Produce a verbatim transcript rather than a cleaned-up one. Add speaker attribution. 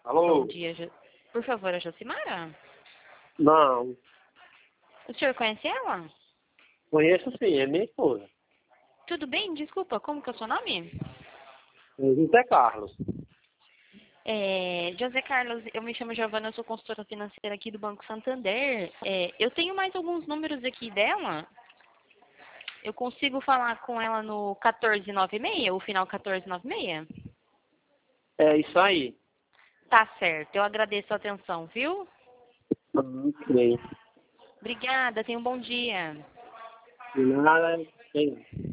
Speaker 1: Bom
Speaker 2: Alô?
Speaker 1: dia, Jo- por favor, a Josimara?
Speaker 2: Não,
Speaker 1: O senhor conhece ela?
Speaker 2: conheço sim, é minha esposa.
Speaker 1: Tudo bem? Desculpa, como que é o seu nome?
Speaker 2: José Carlos.
Speaker 1: É, José Carlos, eu me chamo Giovana, eu sou consultora financeira aqui do Banco Santander. É, eu tenho mais alguns números aqui dela. Eu consigo falar com ela no quatorze noventa e seis, o final quatorze noventa e seis?
Speaker 2: É isso aí.
Speaker 1: Tá certo, eu agradeço a atenção, viu?
Speaker 2: Ok.
Speaker 1: Obrigada, tenha um bom dia.
Speaker 2: De nada, tem.